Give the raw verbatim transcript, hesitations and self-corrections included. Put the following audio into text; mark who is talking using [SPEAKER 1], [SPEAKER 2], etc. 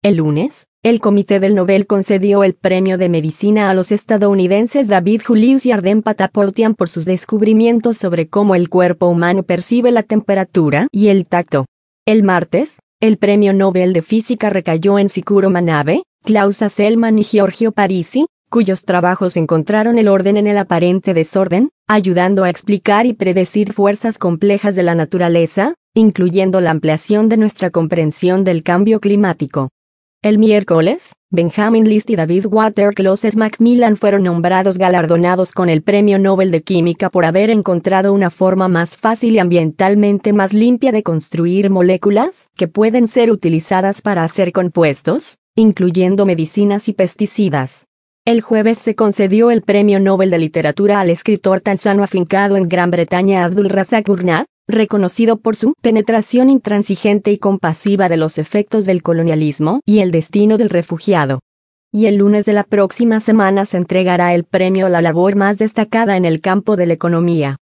[SPEAKER 1] El lunes, el Comité del Nobel concedió el Premio de Medicina a los estadounidenses David Julius y Arden Patapoutian por sus descubrimientos sobre cómo el cuerpo humano percibe la temperatura y el tacto. El martes, el Premio Nobel de Física recayó en Sicuro Manabe, Klaus Hasselmann y Giorgio Parisi, cuyos trabajos encontraron el orden en el aparente desorden, ayudando a explicar y predecir fuerzas complejas de la naturaleza, incluyendo la ampliación de nuestra comprensión del cambio climático. El miércoles, Benjamin List y David Watercloset Macmillan fueron nombrados galardonados con el Premio Nobel de Química por haber encontrado una forma más fácil y ambientalmente más limpia de construir moléculas que pueden ser utilizadas para hacer compuestos, incluyendo medicinas y pesticidas. El jueves se concedió el Premio Nobel de Literatura al escritor tanzano afincado en Gran Bretaña Abdul Razak Gurnah, reconocido por su penetración intransigente y compasiva de los efectos del colonialismo y el destino del refugiado. Y el lunes de la próxima semana se entregará el premio a la labor más destacada en el campo de la economía.